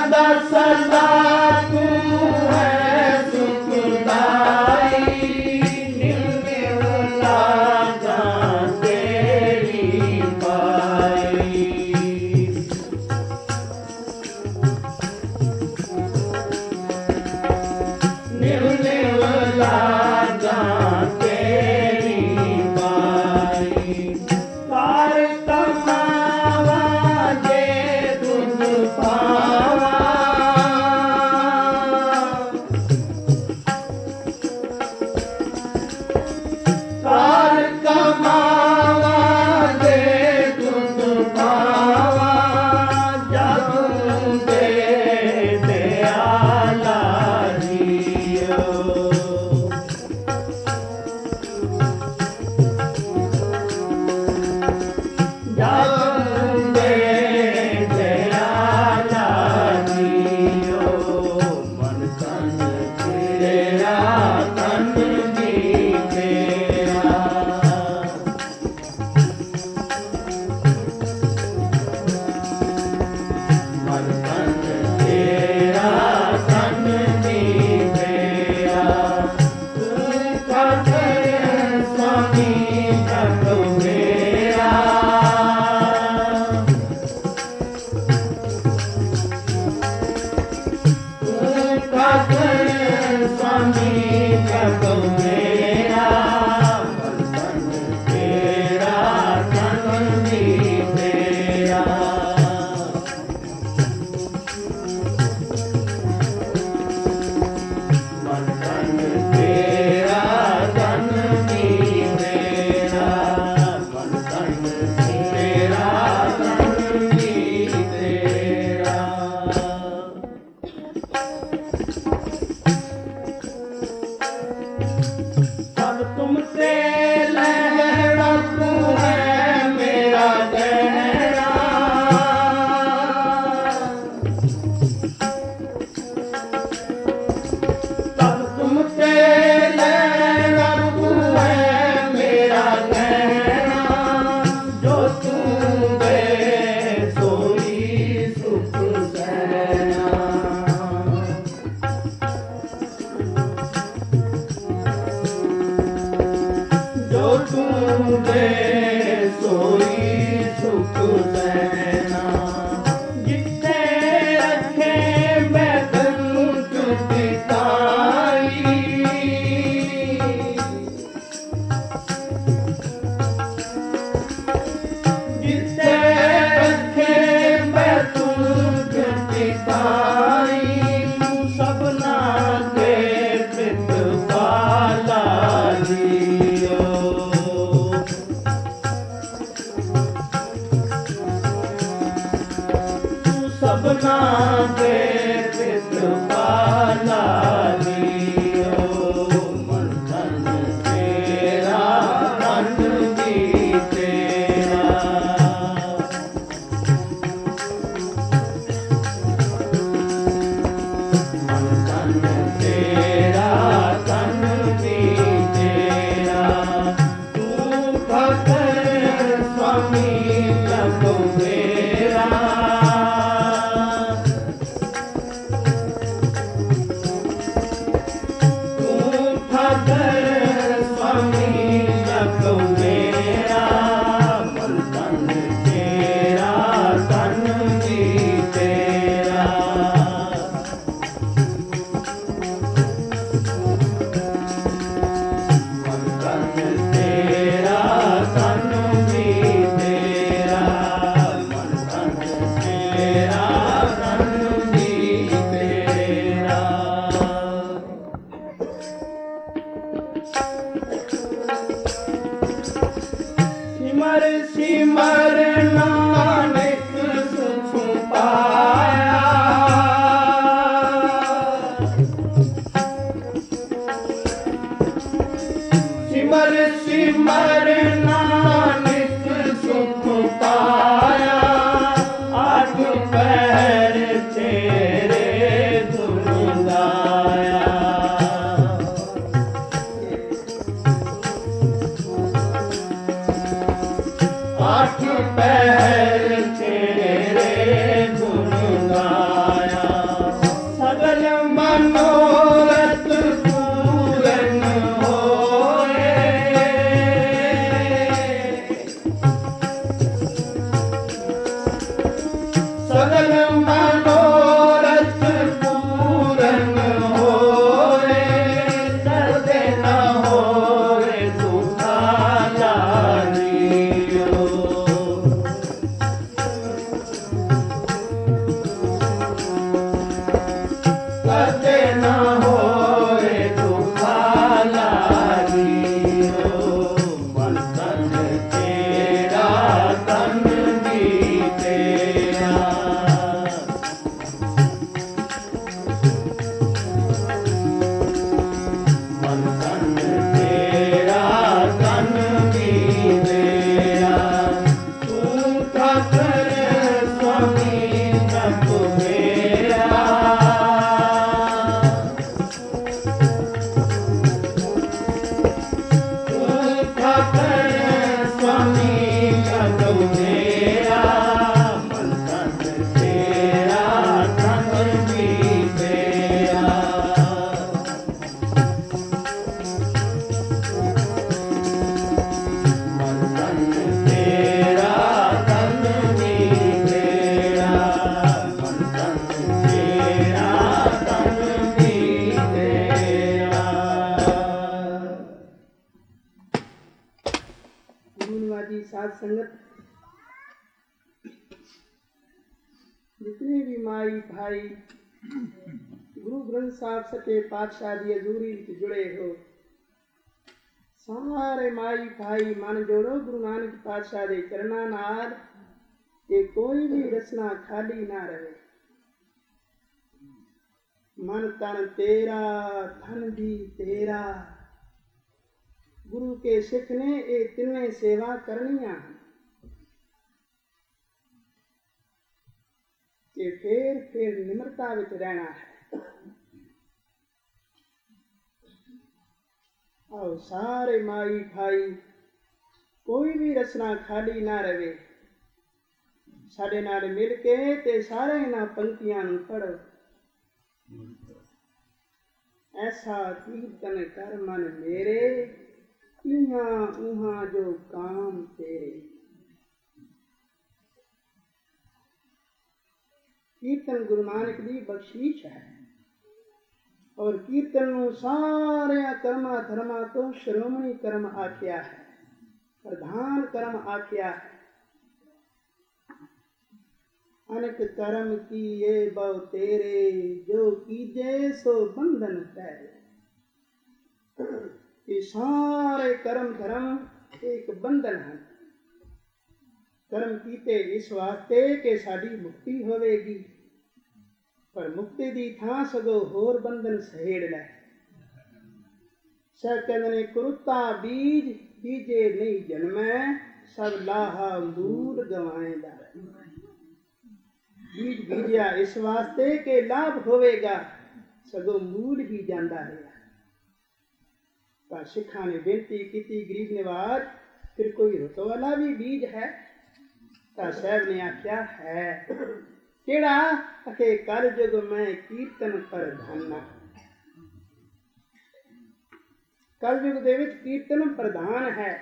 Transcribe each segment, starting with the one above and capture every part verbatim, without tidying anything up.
ਸਦਾ ਸਦਾ ਤੂੰ ਹੈ ਸੁਖਦਾਈ, ਨਿਵ ਨਿਵ ਲਾਜਾਂ ਤੇਰੀ ਪਾਈ। ਨਿਵ ਨਿਵ ਲਾਜਾਂ ਤੇਰੀ ਪਾਈ। ਕਾਰ ਕਮਾਵਾ ਜੇ ਤੁਧ ਪਾਵਾ, ਕਾਰ ਕਮਾਵਾ ਜੇ ਤੁਧ ਪਾਵਾ, ਜਗ ਦੇ ਦਿਆਲਾ ਜੀਓ। ਜਗ ਦੇ ਦਿਆਲਾ ਜੀਓ, ਮਨ ਤਨ ਤੇਰਾ ਤਨ ਵੀ ਤੇਰਾ। ਮਨ ਤਨ ਤੇਰਾ ਤਨ ਵੀ ਤੇਰਾ। ਤੂੰ ਕਰ ਸਵਾਮੀ ਜਗ ਮੇਰਾ, ਸਵਾਮੀ ਜਗ ਮੇਰਾ। ਮਨ ਤਨ ਤੇਰਾ ਤਨ ਵੀ ਤੇਰਾ। ਮਨ ਤਨ ਤੇਰਾ ਤਨ ਵੀ ਤੇਰਾ। ਮਨ ਤਨ ਤੇਰਾ ਤਨ ਵੀ ਤੇਰਾ। ਸਭ ਤੁਮ ਤੇ ਲਹਿਰਾ, ਤੂੰ ਹੈ ਮੇਰਾ ਗਹਿਣਾ। ਸਭ ਤੁਮ ਤੇ ਲਹਿਰਾ, ਤੂੰ ਹੈ ਮੇਰਾ ਗਹਿਣਾ। ਜੋ ਤੂੰ ਦੇ ਸੋਈ ਸੁਖ ਸਹਿਣਾ। ਜੋ ਤੂੰ ਦੇ ਸੋਈ ਸੁਖ ਸਹਿਣਾ। ਜਿੱਥੇ ਰੱਖੇ ਮੈਂ ਤੈਨੂੰ ਚੁੱਕੀ ਤਾਈ, ਜਿੱਥੇ ਰੱਖੇ ਮੈਂ ਤੂੰ ਚੁੱਕੀ ਤਾਈ। ਤੂੰ ਸਭਨਾ ਦੇ ਪਿਤ ਪਾਲਾ ਜੀਓ। ਤੂੰ ਸਭਨਾ ਦੇ ਪਿਤ ਪਾਲਾ ਜੀਓ। ਮਨ ਤਨ ਤੇਰਾ ਤਨ ਵੀ ਤੇਰਾ। साथ संगत, जितने भी माई भाई गुरु ग्रंथ साहब सच्चे पातशाह दी हजूरी विच जुड़े हो, सारे माई भाई मन जोड़ो गुरु नानक पातशाह दे चरणां नाल कि कोई भी रसना खाली ना रहे। मन तन तेरा धन भी तेरा, गुरु के सिख ने ये तिन्ने सेवा करनियां कि फिर फिर निम्रता विच रहना है। आओ सारे माई भाई कोई भी रसना खाली ना रहे, साडे नाल मिल के ते सारे इन्हां पंक्तियां नूं पढ़ो। ऐसा कीर्तन कर मन मेरे, इहाँ उहाँ जो काम तेरे। कीर्तन गुरु नानक दी बख्शीश है और कीर्तन नूं सारे कर्मा धर्मां तो श्रोमणी कर्म आख्या है, प्रधान कर्म आख्या है। अनेक कर्म किए बहु तेरे, जो कीजे सो बंधन तेरे। ये सारे कर्म धर्म एक बंधन है। कर्म कीते इस वास्ते कि साडी मुक्ति होवेगी, पर मुक्ति दी थां सगो होर बंधन सहेड़ लै। सह कहंदे ने कुरुता बीज बीजे नहीं जन्मै, सब लाहा मूल गवाएंदा। बीज बीजिया इस वास्ते के लाभ होवेगा, सगो मूल भी जांदा है। पर सिखा ने बेनती की गरीब निवाज, फिर कोई रुत वाला भी बीज है? ता साहब ने आख्या है। केड़ा? अखे कर जुग में कीर्तन प्रधाना। कल युग दे विच कीर्तन प्रधान है,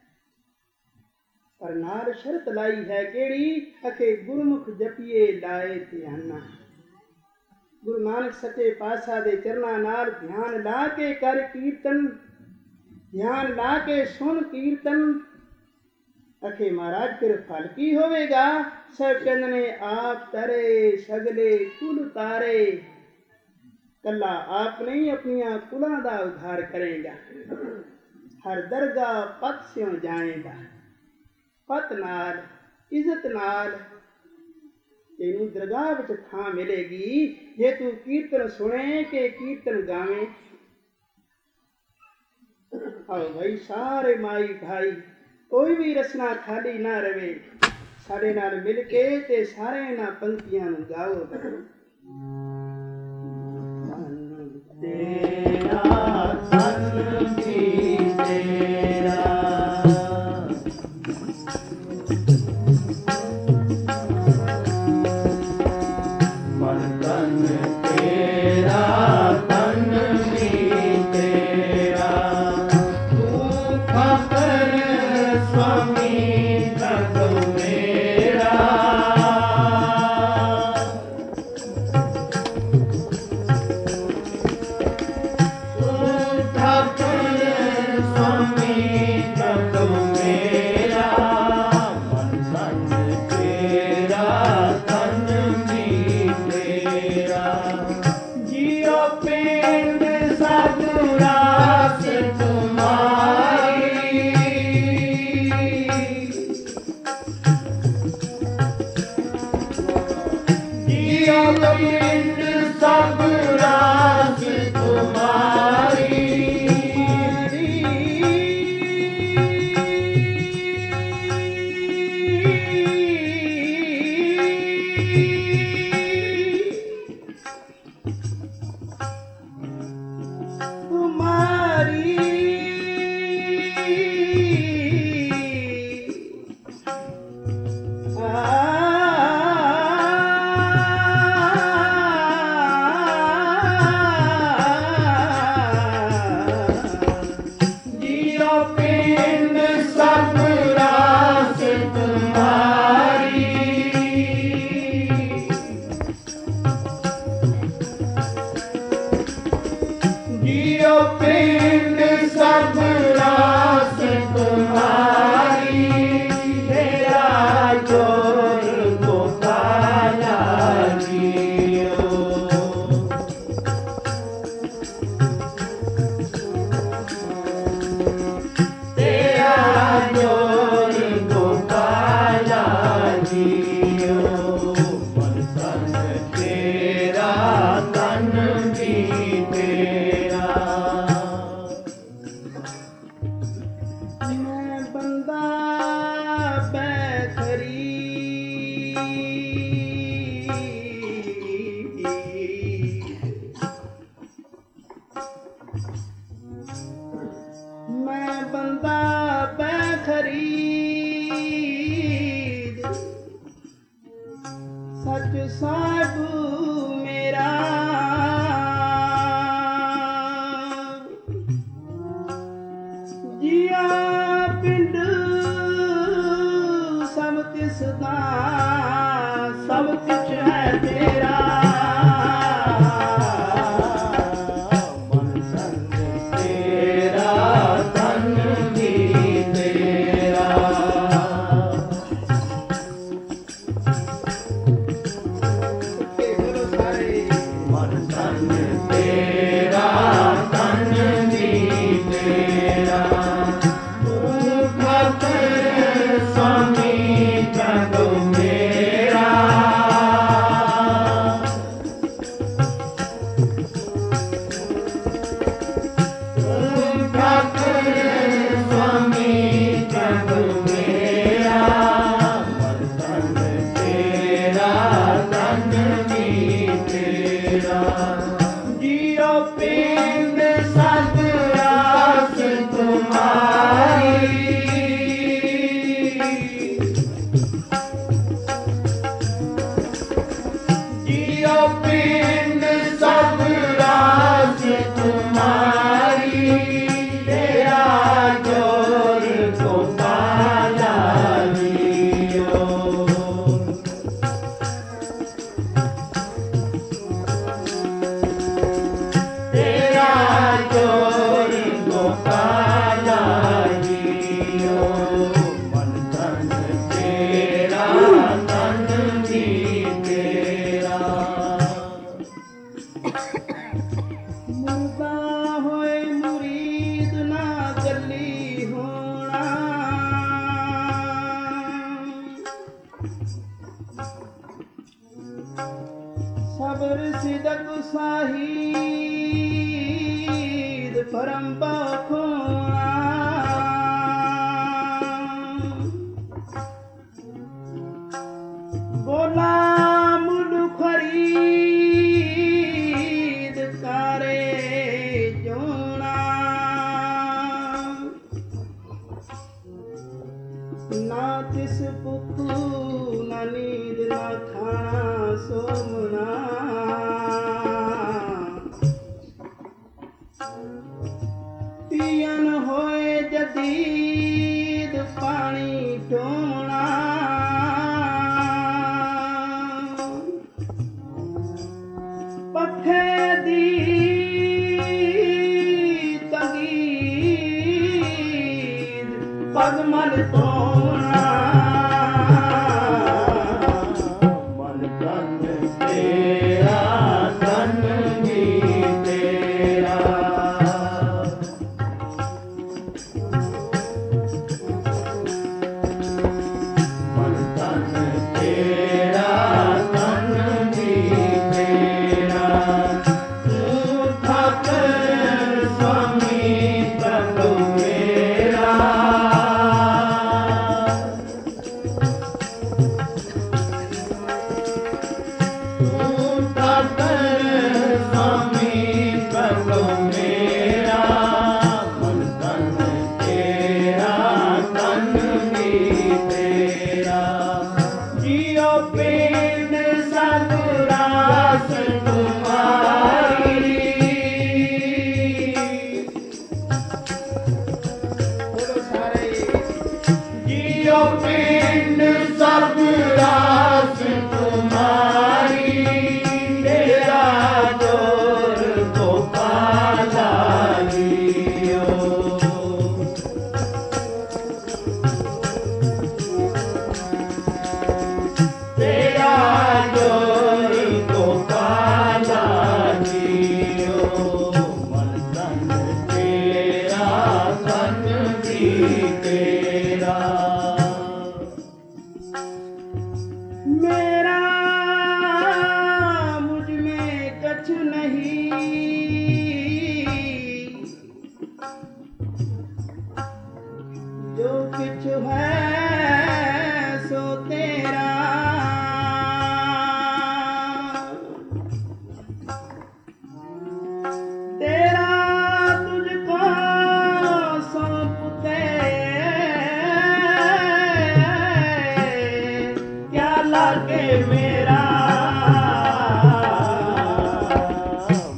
पर नाल शर्त लाई है केड़ी? अखे गुरमुख जपिए लाए ध्याना। गुरु नानक सच्चे पातशाह दे चरणां नाल ध्यान ला के कर कीर्तन, ध्यान ला के सुन कीर्तन। अखे महाराज फिर फल की होवेगा? सब कहंदे ने आप तरे सगले कुल तारे, कला आप नहीं अपनिया कुलां दा उद्धार करेगा। हर दरगाह पत स्यों जाएगा, पत नाल इज्जत नाल तेनू दरगाह विच थां मिलेगी जे तू कीर्तन सुने के कीर्तन गावे। आओ भाई सारे माई भाई कोई भी रसना खाली ना रवे, साडे नाल मिल के ते सारे इन्हां पंक्तियां नूं गाओ। तेरा धन भी तेरा, मन तन तेरा धन भी तेरा, तू खाकर स्वामी जग मेरा। ਮਨ ਤਨ ਤੇਰਾ ਤਨ ਵੀ ਤੇਰਾ ਤੂੰ ਖਾਤਰ ਸੁਆਮੀ ਜਗ ਮੇਰਾ ਤੂੰ ਖਾਤਰ ਸੁਆਮੀ ਜਗ ਮੇਰਾ ਮਨ ਤਨ ਤੇਰਾ ਤਨ ਵੀ ਤੇਰਾ ਜੀਉ ਪਿੰਡ ਸਭ ਰਾਸ ਤੁਮਾਰੀ ਜੀਉ ਪਿੰਡ ਸਭ ਰਾਸ ਤੁਮਾਰੀ ਤੇਰਾ ਜੋਰ ਗੋਪਾਲਾ ਜੀਓ ਤੇਰਾ ਜੋਰ ਗੋਪਾਲਾ ਜੀਓ ਮਨ ਤਨ ਤੇਰਾ ਤਨ ਵੀ ਤੇਰਾ ਮੁਰਦਾ ਹੋਏ ਮੁਰੀਦ ਨਾ ਗੱਲੀ ਹੋਣਾ ਸਬਰ ਸਿਦਕ ਸਾਹੀਦ ਪਰਮ ਬਖੋਣਾ ਬੋਲਾ ਮੁੱਢ ਖਰੀਦ ਕਾਰੇ ਜੋਣਾ ਨਾ ਤਿਸ ਭੁੱਖ ਨਾ ਨੀਂਦ ਨਾ ਖਾਣਾ ਸੋਮਣਾ ਪੀਣ ਹੋਏ ਜਦੀਦ ਪਾਣੀ ਢੋਣਾ ਪੱਖੇ ਦੀ ਤਗੀਦ ਪਗ ਮਲ ਧੋਣਾ ਮਨ ਤਨ ਤੇਰਾ ਤਨ ਵੀ ਤੇਰਾ ਮਨ ਤਨ ਤੇਰਾ ਤਨ ਵੀ ਤੇਰਾ ਤੂੰ ਠਾਕਰ ਸੁਆਮੀ ਜਗ ਮੇਰਾ ਤੂੰ ਠਾਕਰ ਸੁਆਮੀ ਜਗ ਮੇਰਾ ਮਨ ਤਨ ਤੇਰਾ ਤਨ ਵੀ ਤੇਰਾ ਜੀਉ ਪਿੰਡ ਸਭ ਰਾਸ ਤੁਮਾਰੀ ਬੋਲੋ ਸਾਰੇ ਜੀਉ ਪਿੰਡ ਸਭ ਰਾਸ ਤੁਮਾਰੀ ਤੇਰਾ ਜੋਰ ਗੋਪਾਲਾ ਜੀਓ ਤੇਰਾ ਜੋਰ ਗੋਪਾਲਾ ਜੀਓ ਮਨ ਤਨ ਤੇਰਾ ਤਨ ਵੀ ਤੇਰਾ मेरा मुझ में कछ नहीं जो कुछ है सो तेरा तेरा तुझको सौंपते क्या लागे मेरा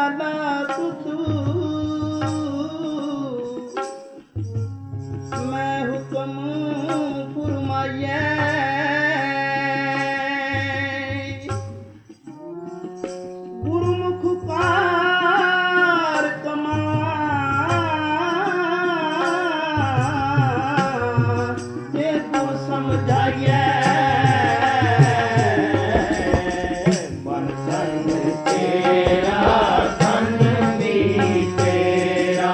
लाला तुतू मैं हुक्म फरमाइए गुरुमुख कार कमा ये तू समझाइए मन तन तेरा तन भी तेरा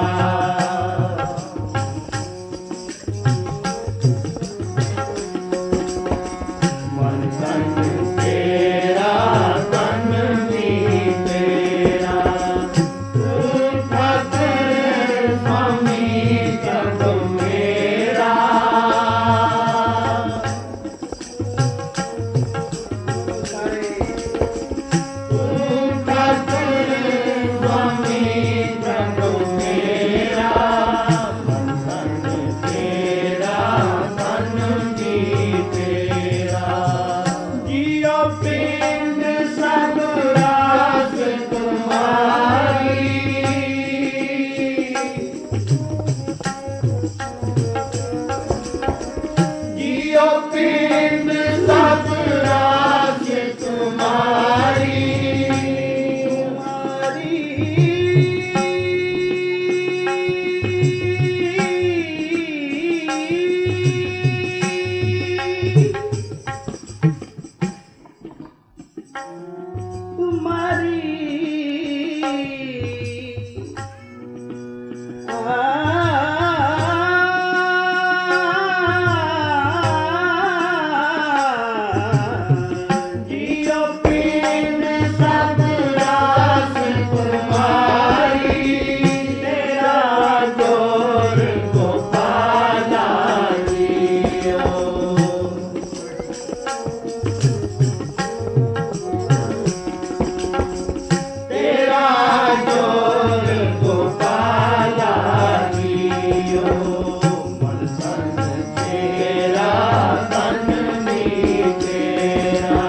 मन तन तेरा तन भी तेरा तू ठाकुर स्वामी जग मेरा सारे तू ठाकुर स्वामी जग मेरा मन तन तेरा तन भी तेरा जियो पिंड सब रास तुम्हारी जियो पिंड सब रास तुम्हारी तुम्हारी जियो पिंड सब रास तुम्हारी तेरा जोर गोपाला जियो तेरा जोर गोपाला जियो मन तन तेरा तन भी तेरा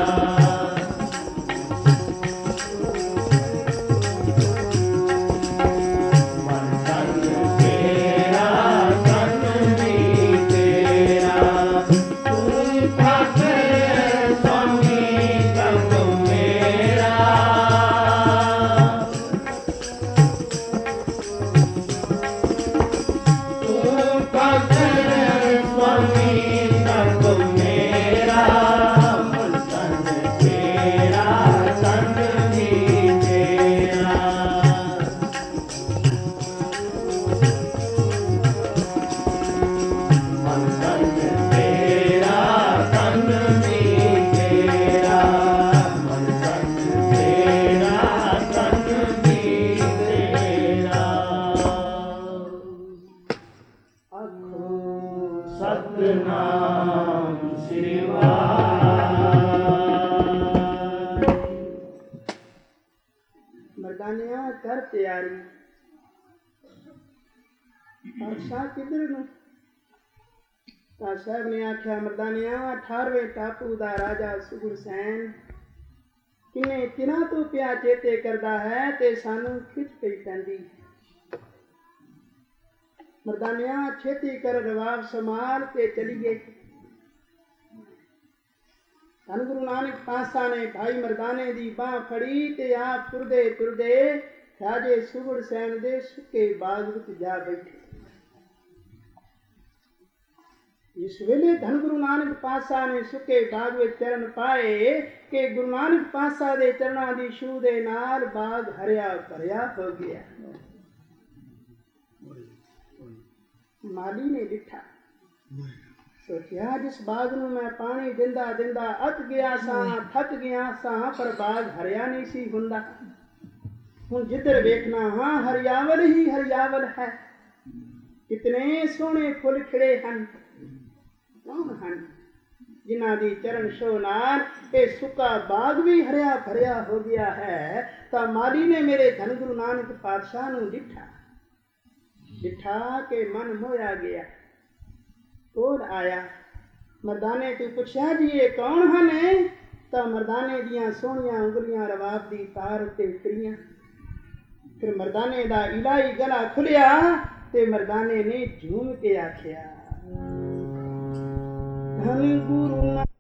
मन तन तेरा तन भी तेरा तू ठाकुर स्वामी जग मेरा तू ठाकुर स्वामी जग मेरा मन तन तेरा तन भी तेरा मन तन तेरा तन भी तेरा मन तन तेरा तन भी तेरा आखो सतनाम श्री वाहिगुरू मर्दानिया कर तैयारी बादशाह किधर ਨੂੰ ਤਾਂ ਸਾਹਿਬ ਨੇ ਆਖਿਆ ਮਰਦਾਨਿਆ ਅਠਾਰਵੇਂ ਟਾਪੂ ਦਾ ਰਾਜਾ ਸੁਗੜ ਸੈਨ ਕਿੰਨੇ ਚਿਰਾਂ ਤੋਂ ਪਿਆ ਚੇਤੇ ਕਰਦਾ ਹੈ ਤੇ ਸਾਨੂੰ ਖਿੱਚ ਪਈ ਪੈਂਦੀ ਮਰਦਾਨਿਆ ਛੇਤੀ ਕਰ ਰਵਾਬ ਸੰਭਾਲ ਕੇ ਚਲੀਏ ਧੰਨ ਗੁਰੂ ਨਾਨਕ ਪਾਤਸ਼ਾਹ ਨੇ ਭਾਈ ਮਰਦਾਨੇ ਦੀ ਬਾਹ ਫੜੀ ਤੇ ਆਪ ਤੁਰਦੇ ਤੁਰਦੇ ਰਾਜੇ ਸੁਗੜ ਸੈਨ ਦੇ ਸੁੱਕੇ ਬਾਗ ਵਿੱਚ ਜਾ ਬੈਠੇ ਇਸ ਵੇਲੇ ਧੰਨ ਗੁਰੂ ਨਾਨਕ ਪਾਤਸ਼ਾਹ ਨੇ ਸੁੱਕੇ ਬਾਗ ਵਿੱਚ ਚਰਨ ਪਾਏ ਕਿ ਗੁਰੂ ਨਾਨਕ ਪਾਤਸ਼ਾਹ ਦੇ ਚਰਨਾਂ ਦੀ ਛੂਹ ਦੇ ਨਾਲ ਬਾਗ ਹਰਿਆ ਭਰਿਆ ਹੋ ਗਿਆ ਮਾਲੀ ਨੇ ਡਿੱਠਾ ਸੋਚਿਆ ਜਿਸ ਬਾਗ ਨੂੰ ਮੈਂ ਪਾਣੀ ਦਿੰਦਾ ਦਿੰਦਾ ਅੱਕ ਗਿਆ ਸਾਂ ਥੱਕ ਗਿਆ ਸਾਂ ਪਰ ਬਾਗ ਹਰਿਆ ਨਹੀਂ ਸੀ ਹੁੰਦਾ ਹੁਣ ਜਿੱਧਰ ਵੇਖਣਾ ਹਾਂ ਹਰਿਆਵਲ ਹੀ ਹਰਿਆਵਲ ਹੈ ਕਿਤਨੇ ਸੋਹਣੇ ਫੁੱਲ ਖਿੜੇ ਹਨ ਕੌਣ ਹਨ ਜਿਨ੍ਹਾਂ ਦੀ ਚਰਨ ਛੋਹ ਨਾਲ ਇਹ ਸੁੱਕਾ ਬਾਗ ਵੀ ਹਰਿਆ ਭਰਿਆ ਹੋ ਗਿਆ ਹੈ ਤਾਂ ਮਾਲੀ ਨੇ ਮੇਰੇ ਧੰਨ ਗੁਰੂ ਨਾਨਕ ਪਾਤਸ਼ਾਹ ਨੂੰ ਡਿੱਠਾ ਡਿੱਠਾ ਕੇ ਮਨ ਮੋਇਆ ਗਿਆ ਕੋਲ ਆਇਆ ਮਰਦਾਨੇ ਤੂੰ ਪੁੱਛਿਆ ਜੀ ਇਹ ਕੌਣ ਹਨ ਤਾਂ ਮਰਦਾਨੇ ਦੀਆਂ ਸੋਹਣੀਆਂ ਉਂਗਲੀਆਂ ਰਵਾਬ ਦੀ ਤਾਰ ਉੱਤੇ ਉਤਰੀਆਂ ਫਿਰ ਮਰਦਾਨੇ ਦਾ ਇਲਾਹੀ ਗਲਾ ਖੁੱਲਿਆ ਤੇ ਮਰਦਾਨੇ ਨੇ ਝੂਮ ਕੇ ਆਖਿਆ ਧੰਨ ਗੁਰੂ ਨਾਨਕ